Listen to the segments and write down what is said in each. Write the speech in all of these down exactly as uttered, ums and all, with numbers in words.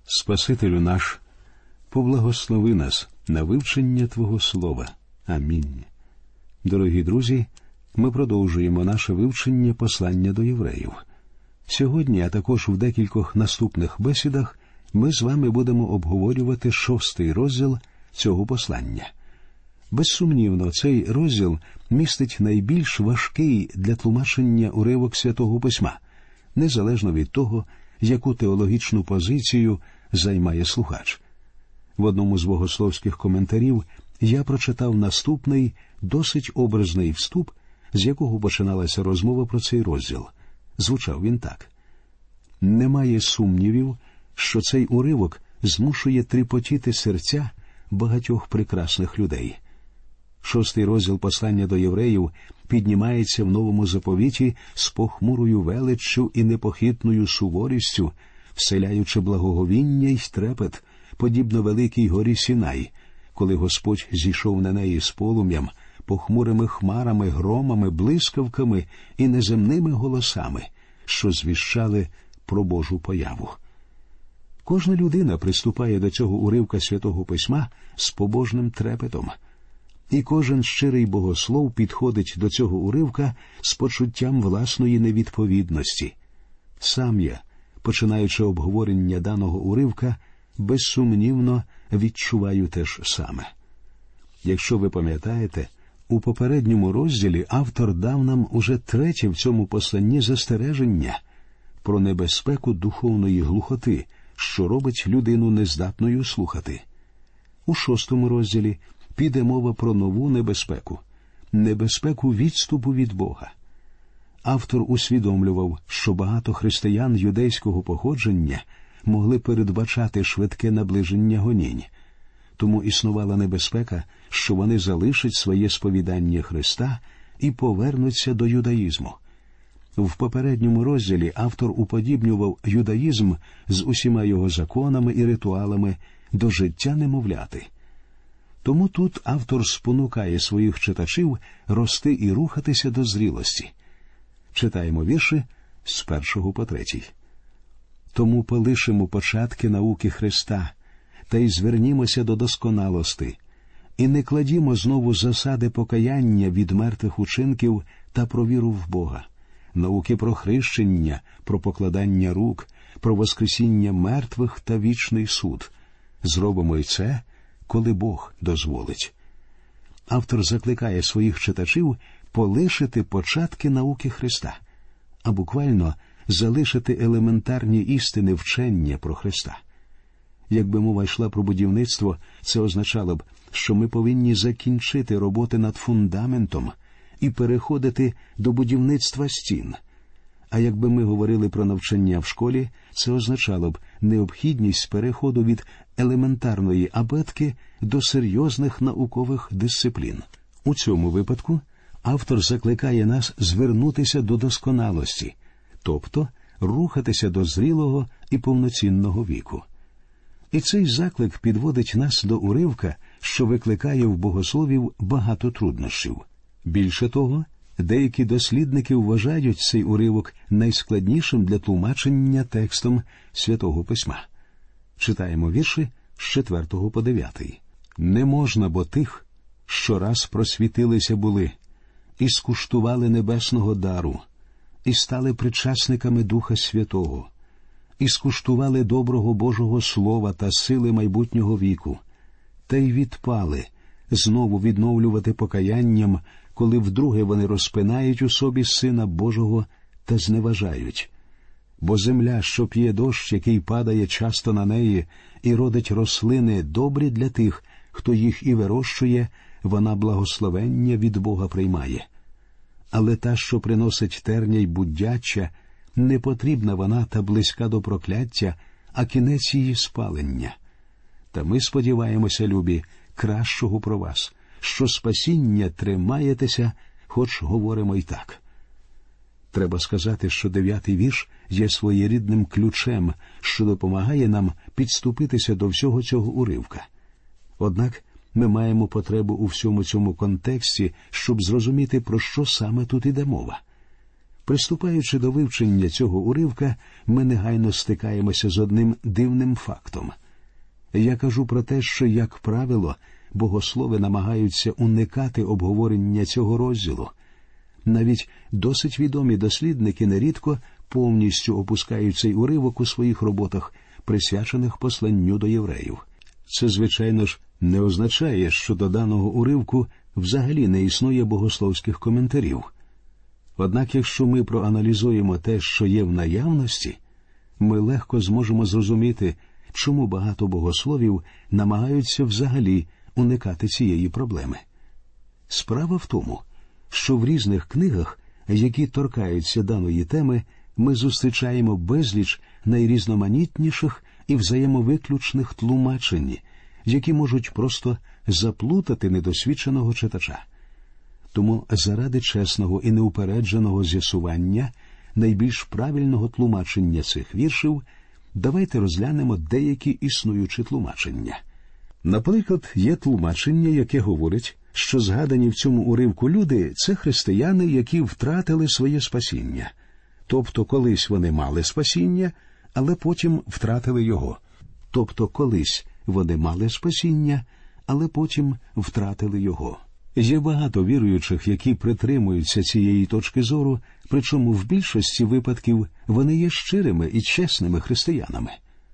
Спасителю наш, поблагослови нас на вивчення Твого Слова. Амінь. Дорогі друзі, ми продовжуємо наше вивчення послання до євреїв. Сьогодні, а також в декількох наступних бесідах, ми з вами будемо обговорювати шостий розділ цього послання. Безсумнівно, цей розділ містить найбільш важкий для тлумачення уривок Святого Письма, незалежно від того, яку теологічну позицію займає слухач. В одному з богословських коментарів я прочитав наступний, досить образний вступ, з якого починалася розмова про цей розділ. Звучав він так. «Немає сумнівів, що цей уривок змушує тріпотіти серця багатьох прекрасних людей». Шостий розділ послання до євреїв піднімається в Новому заповіті з похмурою величчю і непохитною суворістю, вселяючи благоговіння й трепет, подібно великій горі Сінай, коли Господь зійшов на неї з полум'ям, похмурими хмарами, громами, блискавками і неземними голосами, що звіщали про Божу появу. Кожна людина приступає до цього уривка Святого Письма з побожним трепетом. І кожен щирий богослов підходить до цього уривка з почуттям власної невідповідності. Сам я, починаючи обговорення даного уривка, безсумнівно відчуваю те ж саме. Якщо ви пам'ятаєте, у попередньому розділі автор дав нам уже третє в цьому посланні застереження про небезпеку духовної глухоти, що робить людину нездатною слухати. У шостому розділі піде мова про нову небезпеку – небезпеку відступу від Бога. Автор усвідомлював, що багато християн юдейського походження могли передбачати швидке наближення гонінь. Тому існувала небезпека, що вони залишать своє сповідання Христа і повернуться до юдаїзму. В попередньому розділі автор уподібнював юдаїзм з усіма його законами і ритуалами до життя немовляти. Тому тут автор спонукає своїх читачів рости і рухатися до зрілості. Читаємо вірші з першого по третій. «Тому полишимо початки науки Христа, та й звернімося до досконалости, і не кладімо знову засади покаяння від мертвих учинків та про віру в Бога, науки про хрещення, про покладання рук, про воскресіння мертвих та вічний суд. Зробимо й це, коли Бог дозволить». Автор закликає своїх читачів полишити початки науки Христа, а буквально залишити елементарні істини вчення про Христа. Якби мова йшла про будівництво, це означало б, що ми повинні закінчити роботи над фундаментом і переходити до будівництва стін. А якби ми говорили про навчання в школі, це означало б необхідність переходу від елементарної абетки до серйозних наукових дисциплін. У цьому випадку автор закликає нас звернутися до досконалості, тобто рухатися до зрілого і повноцінного віку. І цей заклик підводить нас до уривка, що викликає в богословів багато труднощів. Більше того, деякі дослідники вважають цей уривок найскладнішим для тлумачення текстом Святого Письма. Читаємо вірші з четвертого по дев'ятий. «Не можна бо тих, що раз просвітилися були, і скуштували небесного дару, і стали причасниками Духа Святого, і скуштували доброго Божого Слова та сили майбутнього віку, та й відпали знову відновлювати покаянням, коли вдруге вони розпинають у собі Сина Божого та зневажають. Бо земля, що п'є дощ, який падає часто на неї, і родить рослини добрі для тих, хто їх і вирощує, вона благословення від Бога приймає. Але та, що приносить терня й буддяча, не потрібна вона та близька до прокляття, а кінець її спалення. Та ми сподіваємося, любі, кращого про вас, що спасіння тримаєтеся, хоч говоримо й так». Треба сказати, що дев'ятий вірш є своєрідним ключем, що допомагає нам підступитися до всього цього уривка. Однак ми маємо потребу у всьому цьому контексті, щоб зрозуміти, про що саме тут іде мова. Приступаючи до вивчення цього уривка, ми негайно стикаємося з одним дивним фактом. Я кажу про те, що, як правило, богослови намагаються уникати обговорення цього розділу. Навіть досить відомі дослідники нерідко повністю опускають цей уривок у своїх роботах, присвячених посланню до євреїв. Це, звичайно ж, не означає, що до даного уривку взагалі не існує богословських коментарів. Однак, якщо ми проаналізуємо те, що є в наявності, ми легко зможемо зрозуміти, чому багато богословів намагаються взагалі уникати цієї проблеми. Справа в тому, що в різних книгах, які торкаються даної теми, ми зустрічаємо безліч найрізноманітніших і взаємовиключних тлумачень, які можуть просто заплутати недосвідченого читача. Тому заради чесного і неупередженого з'ясування найбільш правильного тлумачення цих віршів давайте розглянемо деякі існуючі тлумачення. Наприклад, є тлумачення, яке говорить, що згадані в цьому уривку люди – це християни, які втратили своє спасіння. Тобто колись вони мали спасіння, але потім втратили його. Тобто колись вони мали спасіння, але потім втратили його. Є багато віруючих, які притримуються цієї точки зору, причому в більшості випадків вони є щирими і чесними християнами.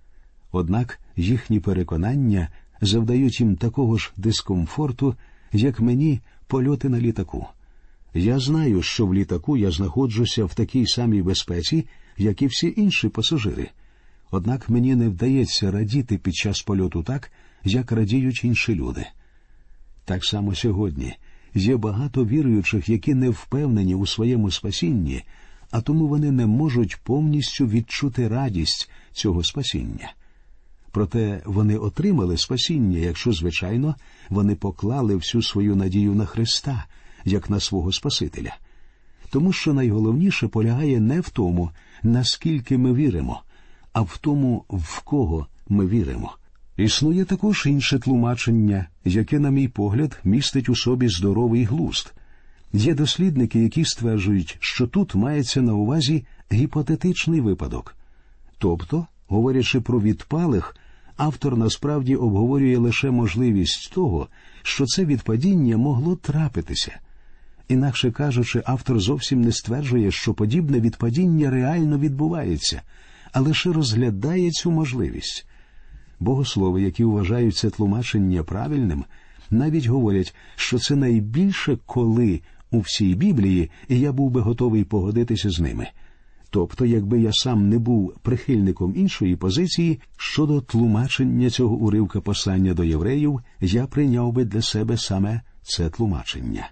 Однак їхні переконання завдають їм такого ж дискомфорту, як мені польоти на літаку. Я знаю, що в літаку я знаходжуся в такій самій безпеці, як і всі інші пасажири. Однак мені не вдається радіти під час польоту так, як радіють інші люди. Так само сьогодні є багато віруючих, які не впевнені у своєму спасінні, а тому вони не можуть повністю відчути радість цього спасіння. Проте вони отримали спасіння, якщо, звичайно, вони поклали всю свою надію на Христа, як на свого Спасителя. Тому що найголовніше полягає не в тому, наскільки ми віримо, а в тому, в кого ми віримо. Існує також інше тлумачення, яке, на мій погляд, містить у собі здоровий глузд. Є дослідники, які стверджують, що тут мається на увазі гіпотетичний випадок. Тобто, говорячи про відпалих, автор насправді обговорює лише можливість того, що це відпадіння могло трапитися. Інакше кажучи, автор зовсім не стверджує, що подібне відпадіння реально відбувається, а лише розглядає цю можливість. Богослови, які вважають це тлумачення правильним, навіть говорять, що це найбільше коли у всій Біблії, і я був би готовий погодитися з ними. Тобто, якби я сам не був прихильником іншої позиції, щодо тлумачення цього уривка послання до євреїв, я прийняв би для себе саме це тлумачення.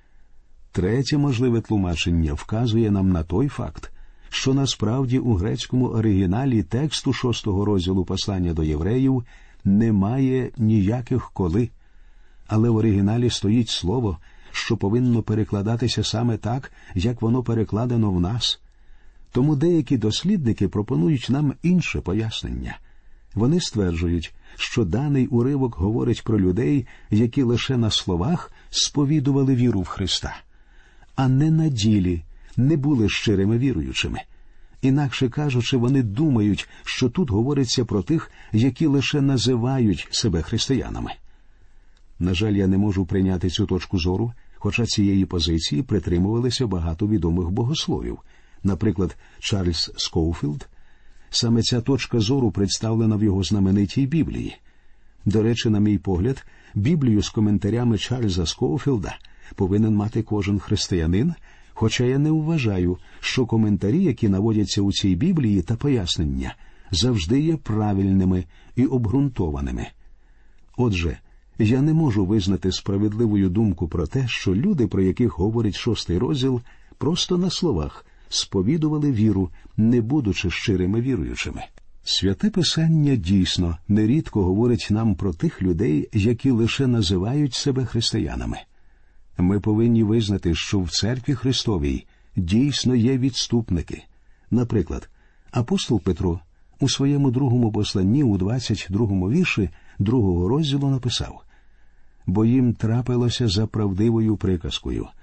Третє можливе тлумачення вказує нам на той факт, що насправді у грецькому оригіналі тексту шостого розділу послання до євреїв немає ніяких «коли», але в оригіналі стоїть слово, що повинно перекладатися саме так, як воно перекладено в нас. Тому деякі дослідники пропонують нам інше пояснення. Вони стверджують, що даний уривок говорить про людей, які лише на словах сповідували віру в Христа, а не на ділі не були щирими віруючими. Інакше кажучи, вони думають, що тут говориться про тих, які лише називають себе християнами. На жаль, я не можу прийняти цю точку зору, хоча цієї позиції притримувалися багато відомих богословів. Наприклад, Чарльз Скоуфілд. Саме ця точка зору представлена в його знаменитій Біблії. До речі, на мій погляд, Біблію з коментарями Чарльза Скоуфілда повинен мати кожен християнин, хоча я не вважаю, що коментарі, які наводяться у цій Біблії та пояснення, завжди є правильними і обґрунтованими. Отже, я не можу визнати справедливою думку про те, що люди, про яких говорить шостий розділ, просто на словах сповідували віру, не будучи щирими віруючими. Святе Писання дійсно нерідко говорить нам про тих людей, які лише називають себе християнами. Ми повинні визнати, що в Церкві Христовій дійсно є відступники. Наприклад, апостол Петро у своєму другому посланні у двадцять другому вірші другого розділу написав: «Бо їм трапилося за правдивою приказкою.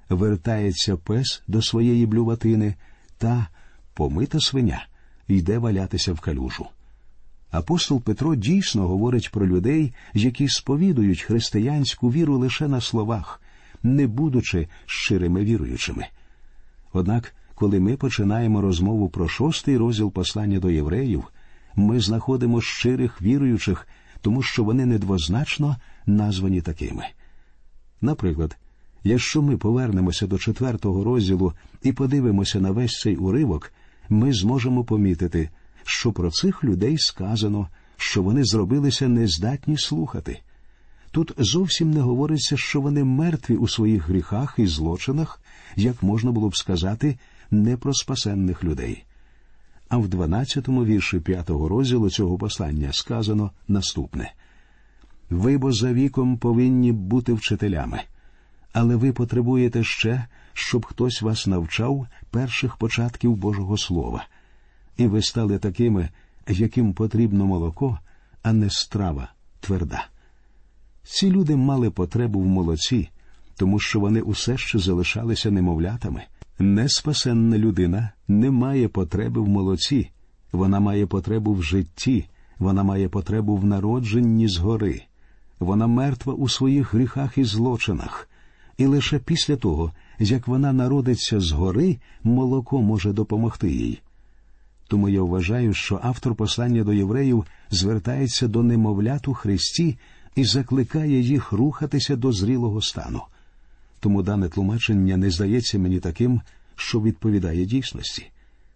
вертається пес до своєї блюватини, та помита свиня йде валятися в калюжу. Апостол Петро дійсно говорить про людей, які сповідують християнську віру лише на словах, не будучи щирими віруючими. Однак, коли ми починаємо розмову про шостий розділ послання до євреїв, ми знаходимо щирих віруючих, тому що вони недвозначно названі такими. Наприклад, якщо ми повернемося до четвертого розділу і подивимося на весь цей уривок, ми зможемо помітити, що про цих людей сказано, що вони зробилися нездатні слухати. Тут зовсім не говориться, що вони мертві у своїх гріхах і злочинах, як можна було б сказати, не про спасенних людей. А в дванадцятому вірші п'ятого розділу цього послання сказано наступне. «Ви бо за віком повинні бути вчителями, але ви потребуєте ще, щоб хтось вас навчав перших початків Божого Слова, і ви стали такими, яким потрібно молоко, а не страва тверда». Ці люди мали потребу в молоці, тому що вони усе ще залишалися немовлятами. Неспасенна людина не має потреби в молоці, вона має потребу в житті, вона має потребу в народженні згори. Вона мертва у своїх гріхах і злочинах, і лише після того, як вона народиться згори, молоко може допомогти їй. Тому я вважаю, що автор послання до євреїв звертається до немовлят у Христі і закликає їх рухатися до зрілого стану. Тому дане тлумачення не здається мені таким, що відповідає дійсності.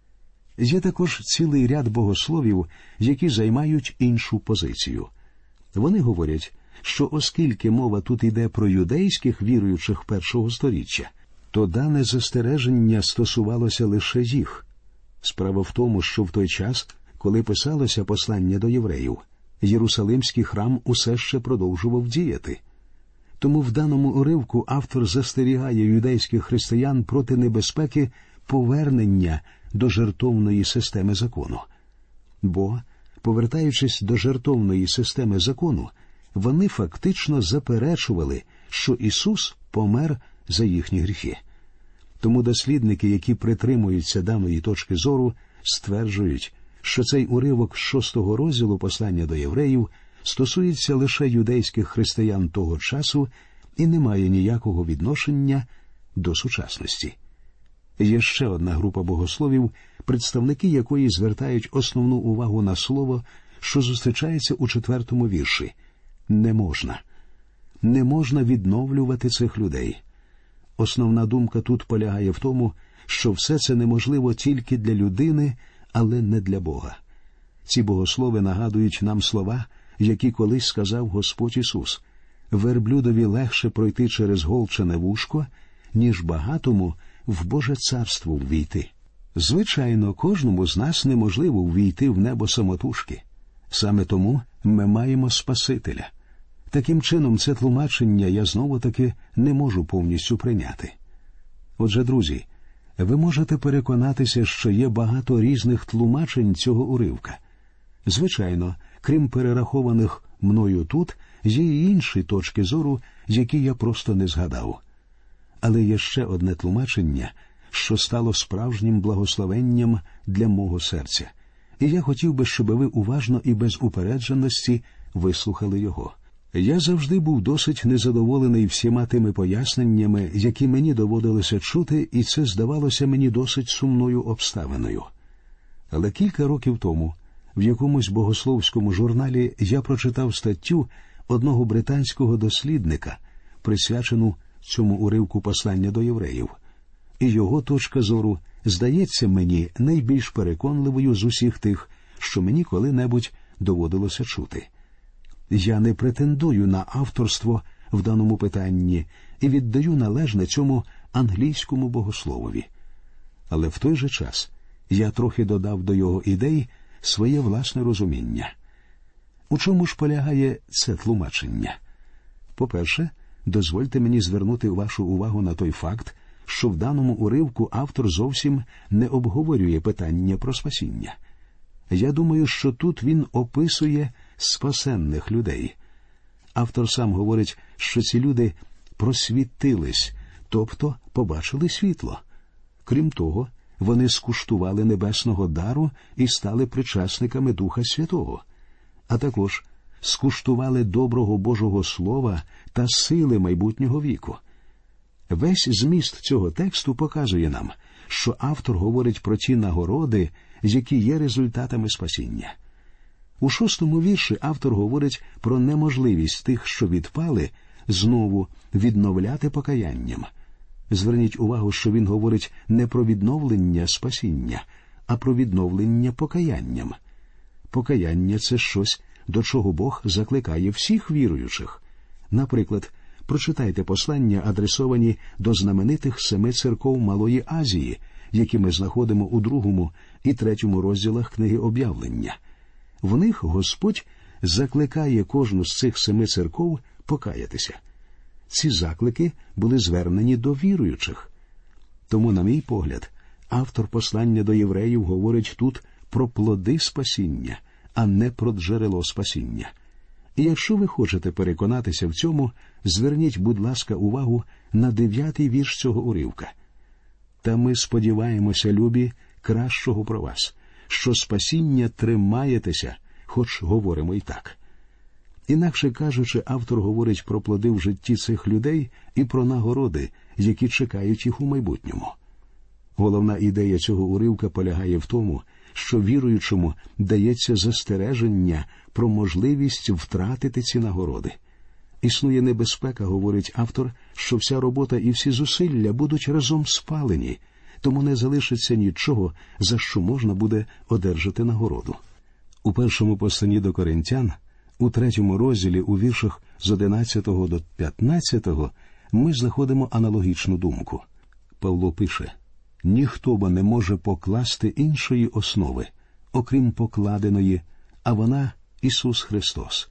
Є також цілий ряд богословів, які займають іншу позицію. Вони говорять, що оскільки мова тут йде про юдейських віруючих першого сторіччя, то дане застереження стосувалося лише їх. Справа в тому, що в той час, коли писалося послання до євреїв, Єрусалимський храм усе ще продовжував діяти. Тому в даному уривку автор застерігає юдейських християн проти небезпеки повернення до жертовної системи закону. Бо, повертаючись до жертовної системи закону, вони фактично заперечували, що Ісус помер за їхні гріхи. Тому дослідники, які притримуються даної точки зору, стверджують, що цей уривок з шостого розділу послання до євреїв стосується лише юдейських християн того часу і не має ніякого відношення до сучасності. Є ще одна група богословів, представники якої звертають основну увагу на слово, що зустрічається у четвертому вірші. Не можна. Не можна відновлювати цих людей. Основна думка тут полягає в тому, що все це неможливо тільки для людини, але не для Бога. Ці богослови нагадують нам слова, які колись сказав Господь Ісус. «Верблюдові легше пройти через голчене вушко, ніж багатому в Боже царство ввійти». Звичайно, кожному з нас неможливо ввійти в небо самотужки. Саме тому ми маємо Спасителя. Таким чином, це тлумачення я знову-таки не можу повністю прийняти. Отже, друзі, ви можете переконатися, що є багато різних тлумачень цього уривка. Звичайно, крім перерахованих мною тут, є й інші точки зору, які я просто не згадав. Але є ще одне тлумачення, що стало справжнім благословенням для мого серця. І я хотів би, щоб ви уважно і без упередженості вислухали його. Я завжди був досить незадоволений всіма тими поясненнями, які мені доводилося чути, і це здавалося мені досить сумною обставиною. Але кілька років тому в якомусь богословському журналі я прочитав статтю одного британського дослідника, присвячену цьому уривку послання до євреїв. І його точка зору здається мені найбільш переконливою з усіх тих, що мені коли-небудь доводилося чути. Я не претендую на авторство в даному питанні і віддаю належне цьому англійському богословові. Але в той же час я трохи додав до його ідей своє власне розуміння. У чому ж полягає це тлумачення? По-перше, дозвольте мені звернути вашу увагу на той факт, що в даному уривку автор зовсім не обговорює питання про спасіння. Я думаю, що тут він описує спасенних людей. Автор сам говорить, що ці люди просвітились, тобто побачили світло. Крім того, вони скуштували небесного дару і стали причасниками Духа Святого, а також скуштували доброго Божого Слова та сили майбутнього віку. Весь зміст цього тексту показує нам, що автор говорить про ті нагороди, які є результатами спасіння. У шостому вірші автор говорить про неможливість тих, що відпали, знову відновляти покаянням. Зверніть увагу, що він говорить не про відновлення спасіння, а про відновлення покаянням. Покаяння – це щось, до чого Бог закликає всіх віруючих. Наприклад, прочитайте послання, адресовані до знаменитих семи церков Малої Азії, які ми знаходимо у другому і третьому розділах книги Об'явлення. В них Господь закликає кожну з цих семи церков покаятися. Ці заклики були звернені до віруючих. Тому, на мій погляд, автор послання до євреїв говорить тут про плоди спасіння, а не про джерело спасіння. І якщо ви хочете переконатися в цьому, зверніть, будь ласка, увагу на дев'ятий вірш цього уривка. «Та ми сподіваємося, любі, кращого про вас, що спасіння тримаєтеся, хоч говоримо й так». Інакше кажучи, автор говорить про плоди в житті цих людей і про нагороди, які чекають їх у майбутньому. Головна ідея цього уривка полягає в тому, що віруючому дається застереження про можливість втратити ці нагороди. Існує небезпека, говорить автор, що вся робота і всі зусилля будуть разом спалені, тому не залишиться нічого, за що можна буде одержати нагороду. У першому посланні до Коринтян, у третьому розділі, у віршах з одинадцятого до п'ятнадцятого, ми знаходимо аналогічну думку. Павло пише: «Ніхто бо не може покласти іншої основи, окрім покладеної, а вона – Ісус Христос.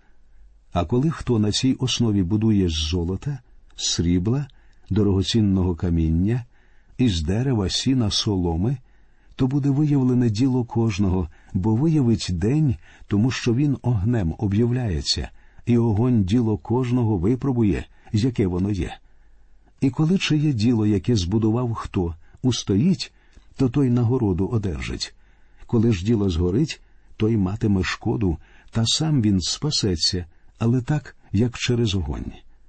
А коли хто на цій основі будує з золота, срібла, дорогоцінного каміння, із дерева, сіна, соломи, то буде виявлене діло кожного, бо виявить день, тому що він огнем об'являється, і огонь діло кожного випробує, яке воно є. І коли чиє діло, яке збудував хто, устоїть, то той нагороду одержить. Коли ж діло згорить, той матиме шкоду, та сам він спасеться, але так, як через огонь».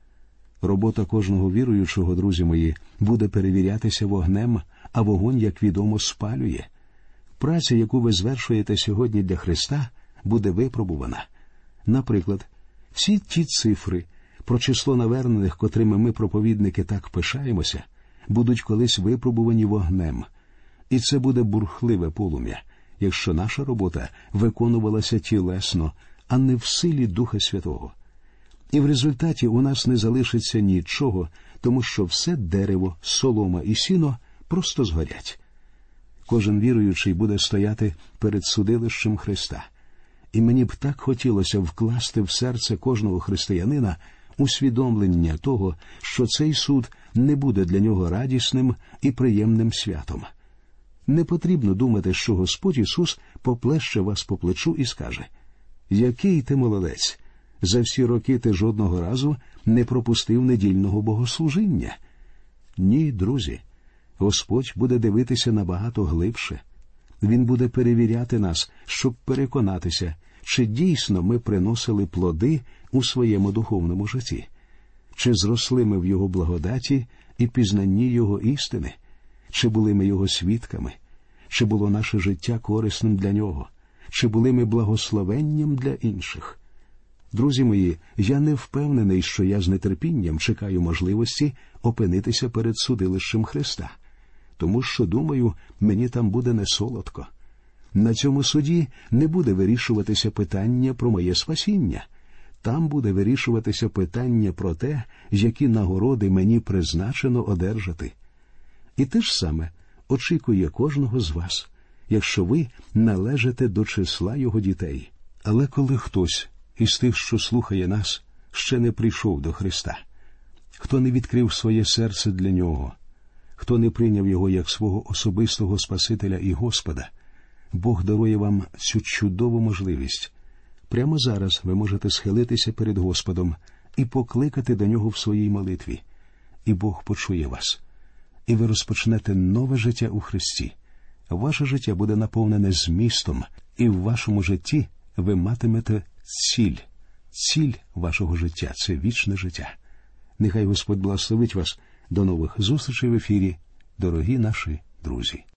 Робота кожного віруючого, друзі мої, буде перевірятися вогнем, а вогонь, як відомо, спалює. Праця, яку ви звершуєте сьогодні для Христа, буде випробувана. Наприклад, всі ті цифри про число навернених, котрими ми, проповідники, так пишаємося, будуть колись випробувані вогнем. І це буде бурхливе полум'я, якщо наша робота виконувалася тілесно, а не в силі Духа Святого. І в результаті у нас не залишиться нічого, тому що все дерево, солома і сіно просто згорять. Кожен віруючий буде стояти перед судилищем Христа. І мені б так хотілося вкласти в серце кожного християнина усвідомлення того, що цей суд не буде для нього радісним і приємним святом. Не потрібно думати, що Господь Ісус поплеще вас по плечу і скаже: «Який ти молодець! За всі роки ти жодного разу не пропустив недільного богослужіння». Ні, друзі, Господь буде дивитися набагато глибше. Він буде перевіряти нас, щоб переконатися, чи дійсно ми приносили плоди у своєму духовному житті, чи зросли ми в Його благодаті і пізнанні Його істини, чи були ми Його свідками, чи було наше життя корисним для Нього, чи були ми благословенням для інших. Друзі мої, я не впевнений, що я з нетерпінням чекаю можливості опинитися перед судилищем Христа, тому що, думаю, мені там буде не солодко. На цьому суді не буде вирішуватися питання про моє спасіння. Там буде вирішуватися питання про те, які нагороди мені призначено одержати. І те ж саме очікує кожного з вас, якщо ви належите до числа Його дітей. Але коли хтось із тих, що слухає нас, ще не прийшов до Христа, хто не відкрив своє серце для Нього, хто не прийняв Його як свого особистого Спасителя і Господа, Бог дарує вам цю чудову можливість. Прямо зараз ви можете схилитися перед Господом і покликати до Нього в своїй молитві. і Бог почує вас. І ви розпочнете нове життя у Христі. Ваше життя буде наповнене змістом, і в вашому житті ви матимете ціль. Ціль вашого життя – це вічне життя. Нехай Господь благословить вас. До нових зустрічей в ефірі, дорогі наші друзі.